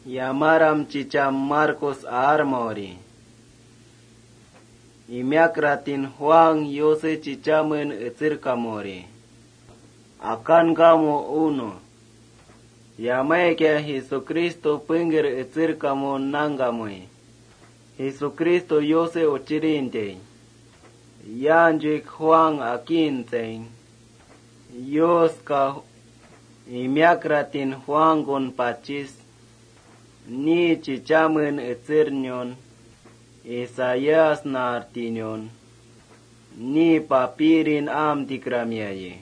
Yamaram cicam Marcos armori. Imiakratin Juan Yose cicamen etzirkamori. Akan kamu uno. Yamaike Jesucristo pengir etzirkamo nangamoi. Jesucristo Yose ochirinte. Yanjik Juan akinteng. Yoska imiakratin Juan gon pachis. Ni cicamen etzirnyon. Isaias nartinyon. Ni papirin am tikramiaye.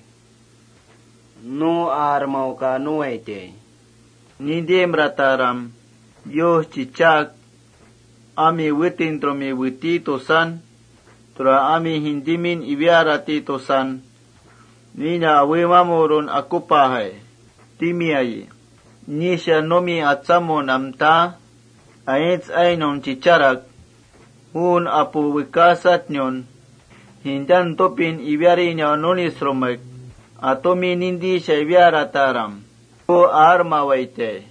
Nu armau kanuete. Ni dem rataram. Yo cicak. Ami witin tromi witi tosan. Tura ami hindimin ibiarati tosan. Nina awimamurun akupahay. Timiaye. Ni siya nomi atsamo namta. Aits ainon cicarak. Hun apu wikasat nyon. Hindan topin ibiari niya nunis romek. Atomi nindi siya ibiarataram. O arma waite.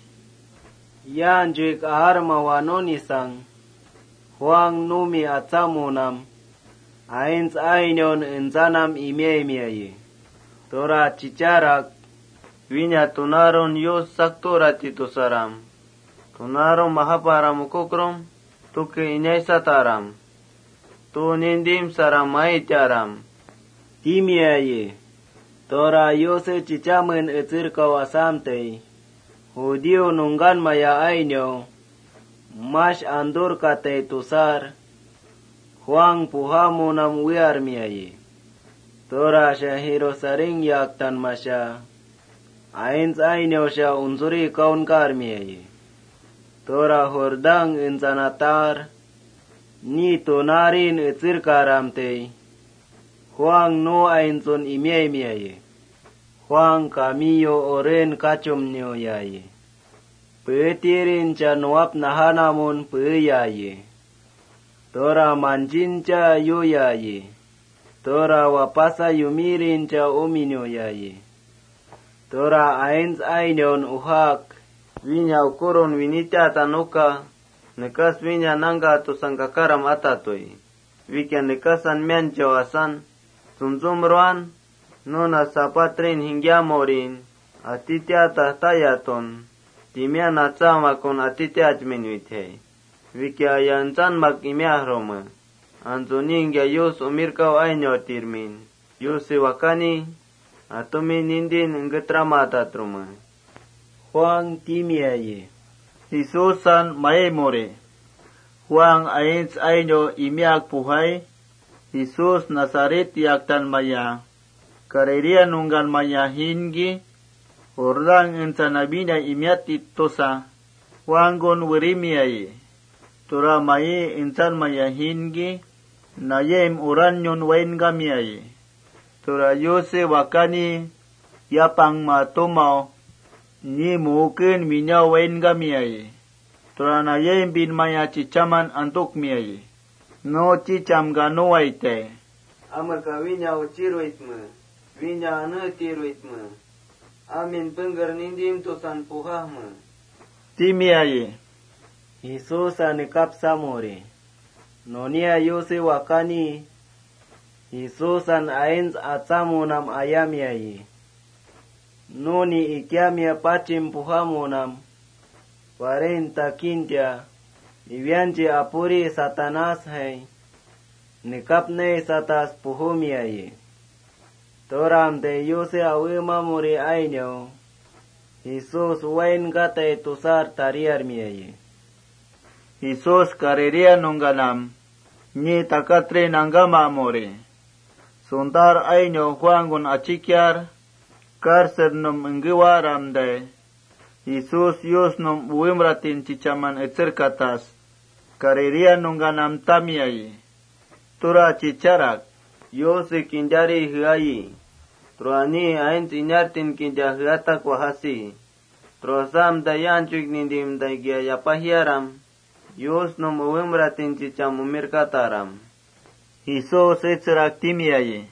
Yanjik arma wanonisang. Huang numi atsamunam. Ains ainyon ensanam imiaye. Tora cicarak. Winya tunaron yos saktora titusaram. Tunaron mahaparam kukrom. Tuke inyay sataram. Tu nindim saram maitaram. Timiaye. Tora yose cicamen etzir kawasamtei. Hudio nunggan maya ainyo. Mash andur katei tusar. Huang puhamunam wiarmiaye. Tora syahiro saring yaktan masya. Ains ainyo sya unsuri kaun karmiaye. Tora hordang insanatar. Ni tonarin etzir karamtei. Huang no ainson imiaye. Huang kamiyo oren kacum nyo yaye. Petirin ca nuap nahanamun peyaye. Tora manjin ca yo yaye. Tora wapasa yumirin ca uminyo yaye. Tora ains ainyon uhak. Winya ukuron winita tanuka. Nekas winya nangga tusangkakaram atatoi. Wikya nekasan mian jawasan. Sumsumruan. Nuna sapatrin hingga morin. Atitya tahtayaton. Timya natsama kon atitya ajminwithe. Wikya yansan mak imya roma. Anzoninga yos umirkaw ainyo tirmin. Yose wakani. Atomi nindin ngetramata truma. Huang timiaye. Isusan maemore. Huang ains ainyo imiak puhay. Jesus Nazaret yaktan maya. Kareria nunggan maya hingi. Hordang ensanabina imiati tosa. Huangon wirimiaye. Tura maye insan maya hingi. Nayem uranyon waingamiaye. Tura yose wakani. Yapang matomao. Ni mungkin minya waingamiaye. Tura nayem bin maya cicaman antuk miaye. No cicam gano waite. Amaka winya uciruitme. Winya anetiruitme. Amin pengger nindim tusan puhahme. Timiaye. Yesus anikap samore. Nonia yose wakani. Yesus an ains atsamunam ayamiaye. Noni ikiamia pachim puhamunam. Warenta kintya. Iwianji apuri satanas hai. Nikapne satas puhumiaye. Toram de yose awima muri ainyo. Jesus wain gate tusar tariar miaye. Jesus kareria nungganam. Ni takatre nanggama more. Suntar ainyo huangun acikyar. Karser num enggewaram de. Jesus yos num uimratin cicaman ecer katas. Kareria nungganam tamiaye. Tura cicarak. Yose kinjari hiayi. Truani ain tinyartin kinja hiatak wahasi. Trosam dayancuik nindim daigia yapahiaram. Yos num uimratin cicam umirkataram. Jesus ecerak timiaye.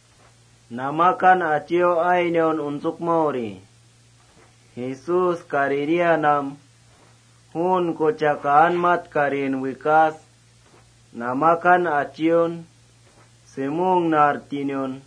Namakan acio ainyon unsuk mori. Jesus kariria nam. hun kocakaan mat karin wikas, namakan acion, semung nartinion,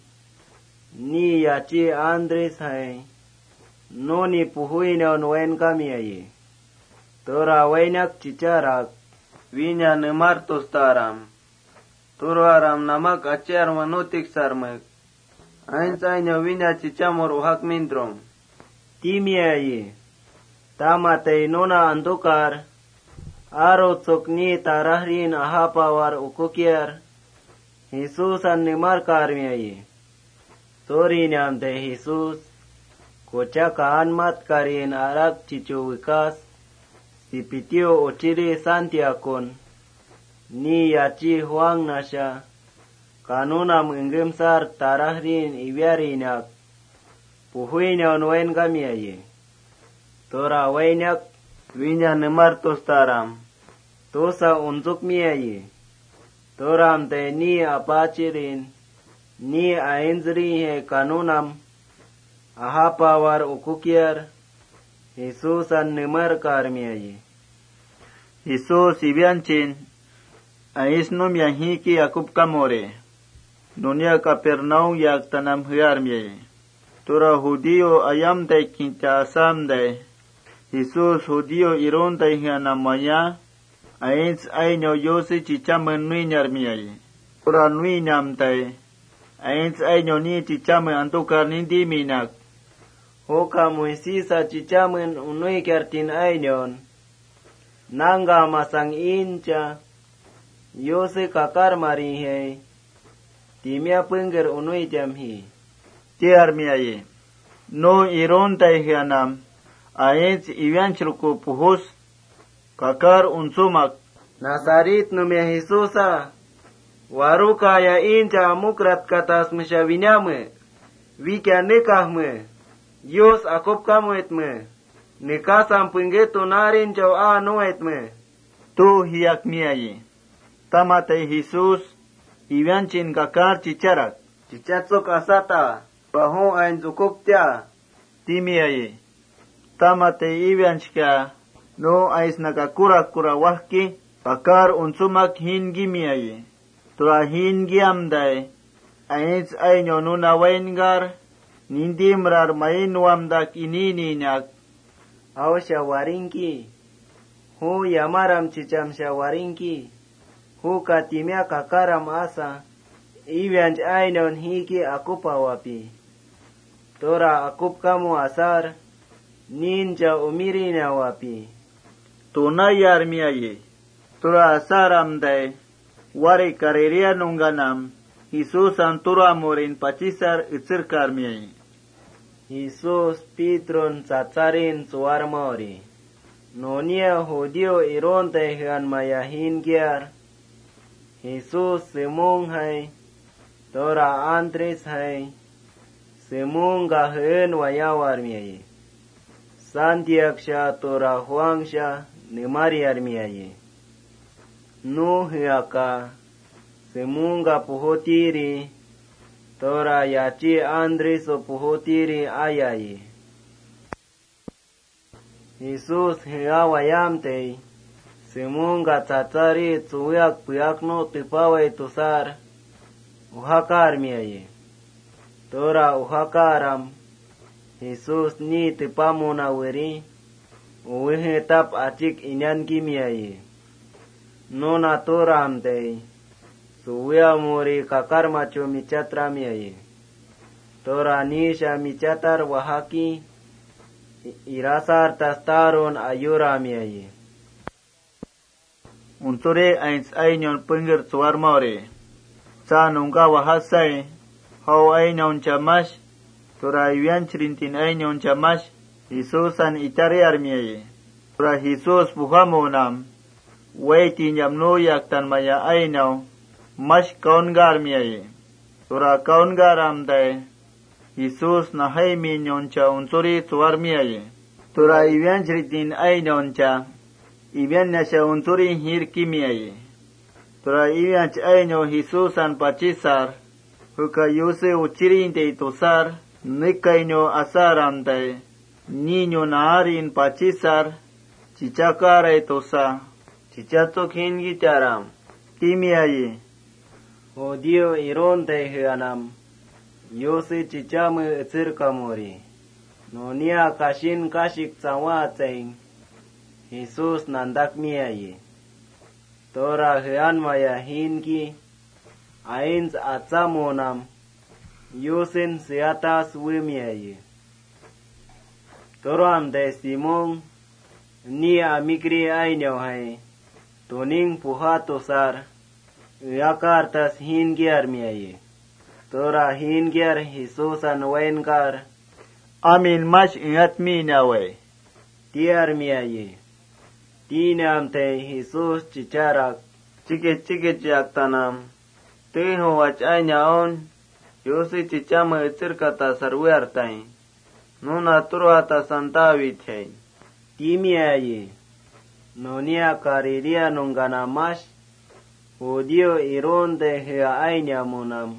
ni yaci Andres hai, noni puhuinon wen kami aye. Tora wainak cicarak, Vinya nemartos taram. Turaram namak acer manutik sarmek. Ainsainyo vinya cicamor uhak mindrom. timi aye. Tamatay nona antukar, arot sokni tarahrin ahapawar ukukiar, Jesusan nimarkar mi aye. Sori nyamte Jesus, kocakaan mat karin arak cicu wikas, sipitio ociri santiakon, ni yaci huang nasya, kanunam inggemsar tarahrin ibiarinak, puhuinya onwen kami aye. Tora wainak Vinya nemartos taram. tosa untuk mi aye. Toram te ni apacirin, ni ainzri he kanunam, ahapawar ukukiar, Jesusan nimarkar mi aye. Jesus ibianchin. Aisnum yahiki akup kamore. Nunia Kapernaum yak tanam hiarmye. Tura Hudio ayam te kinta asam de. Jesus Hudio iron te hianamaya. Ains aino yosi chichamen nui nyarmye. Tura nui nyam te. Ains aino ni chichamen antukar nindi minak. Hoka muisisa cicamen unui kertin ainion, nangga masang inca, yose kakar marihe, timia pengger unui jamhi. Tiarmye. No iron te hianam. Ains iwianchruku puhus. Kakar unsumak. Nasarit numia Jesusa, waruka ya inca amukrat katas mesyawinyame, wikya nikahme, Yos akop kamu etme, nikasam penggetu narin jau anu etme. Tu hiyak miayi. Tamate Jesus, iwanchin kakar cicarak. Cicatsok asata, bahu ain cukuk tia. Timiayi. Tamate iwanchka, no ais nakakura wahki, kakar unsumak hingi miayi. Tura hingi amdai, ais ainyo nuna waingar, nindi merar main wamdak ini nyak. Aw syawaringki, hu yamaram cicam syawaringki, hu katimia kakaram asa, iwanch ainon hiki akupa wapi. Tora akup kamu asar, ninja umirina wapi. Tunayar miayi. Tura asaram dai, wari kareria nungganam, Jesus antura morin pacisar itzirkar miayi. Jesus Pitron cacarin suarmori. Nonia Hudio ironte hian mayahin giar. Jesus semung hai. Tora Andres hai. Semung gahen wayawar miayi. Santiaksha tora huangsha nimariar miayi. Nu hiaka. Semunga puhotiri. Tora yaci Andres o puhotiri ayayi. Jesus hiawayamtei. Semunga tatari tsuyak puyakno tipawai tusar. Uhakar miayi. Tora uhakaram. Jesus ni tipamuna wiri. Uwihetap acik inyan kimiayi. Nona toramtei. Suya muri kakar macho micatra miayi. Tora nisha micatar wahaki. Irasar tastaron ayura miayi. Unsure ains ainyon pengger suar maure. Sa nungka wahasai. Hau ainyon chamash. Tora iwian cerintin ainyon chamash. Jesusan itari armiayi. Tora Jesus buhamonam. Waiti nyamno yaktan maya ainyon. Mash kaungar miayi. Tura kaungar amdai. Jesus nahai minyoncha unsuri suar miayi. Tura iwian ceritin ainyoncha. Iwian nasya unsuri hirki miayi. Tura iwian ainyo Jesusan pacisar. Huka yuse uchirinte itusar. Nikainyo asar amdai. Niño naarin pacisar. Cicakare tosa. Cicatuk hingi caram. Timiaye. Odio ironte hianam. Yosi cicamu etir kamori. Nonia kashin kashik cawa ceng. Jesus nandak miaye. Tora hian maya hinki. Ains atsamonam. Yosin siatas wimiaye. Toram de Simon. Ni amikri ainyo hai. Toning puhatosar. Yakartas hingiar miaye. Tora hingiar Jesusan waingar. Amin mash ingat minawe. Tiar miaye. Tinam te Jesus cicarak. Cikit jaktanam. Teho wacanya Yosi cicama etir kata sarwertai. Nuna turata santawi thay. Timiaye. Nonia kariria nungana mash. Odio ironde hea ainya munam.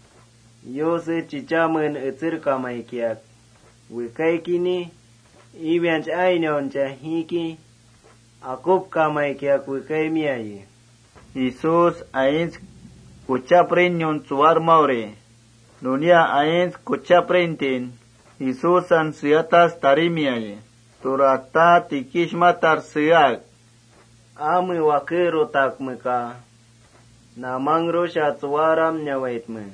Yosi cicamen etir kamaikiak. Wikai kini. Ibianch ainyon hiki. Akup kamaikiak wikai miaye. Jesus ains kuchaprin yon suar maure. Dunia ains kuchaprintin. Jesusan siatas tarimiaye. Turata tikishmatar siak. Ami wakero takmeka. Namangro shatsuaram nyawaitme.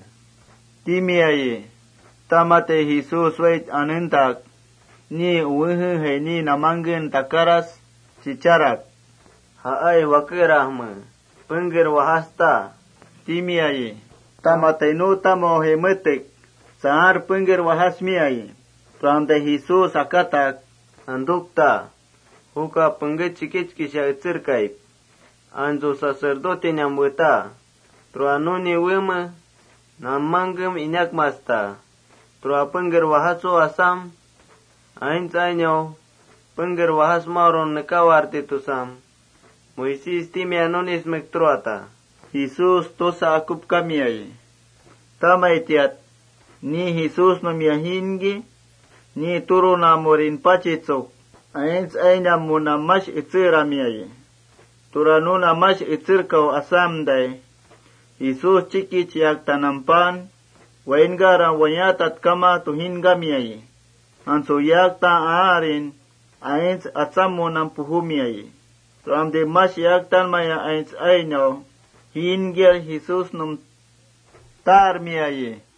Timiaye. Tamate Jesus wait anentak. Ni uwuhu he ni namangin takaras cicarak. Haai wakirahme. Penggir wahasta. Timiaye. Tamate no tamo he metek. Sahar penggir wahasmiaye. Pramde Jesus akatak. Andukta. Huka penggir cikit kisah etirkaip. Anjo sacerdote nyambuta. Truanuni wema. Namangem inyak masta. Trua penggir wahaso asam. Ains ainyo. Penggir wahas maron nekawarti tusam. Moisis timia nonis mektruata. Jesus tosa akup kamiaye. Tama itiat. Ni Jesus no miahingi. Ni turu namorin pachitsok. Ains aina muna mash itira miaye. Turanuna mash itir kau asam day. Jesus ciki ciak tanampan. Waingara wayatat kama tuhinga miaye. Anso yak ta aarin. Ains asam munam puhu miaye. Tuamde mash yak tan maya ains aina. Hingir Jesus num tar miaye.